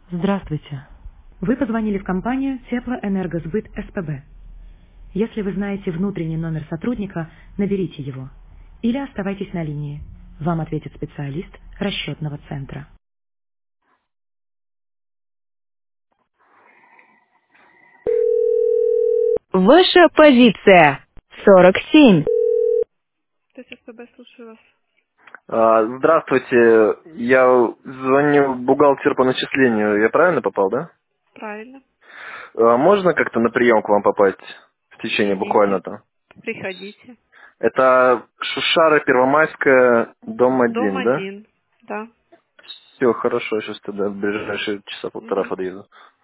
Здравствуйте. Вы позвонили в компанию Теплоэнергосбыт СПБ. Если вы знаете внутренний номер сотрудника, наберите его. Или оставайтесь на линии. Вам ответит специалист расчетного центра. Ваша позиция 47. То есть СПБ, слушаю вас. Здравствуйте, я звоню бухгалтер по начислению, я правильно попал, да? Правильно. Можно как-то на прием к вам попасть в течение Идите, буквально-то? приходите. Это Шушара, Первомайская, дом Дом 1, да? 1. Да. Все, хорошо, сейчас тогда в ближайшие часа полтора Мгм. подъеду.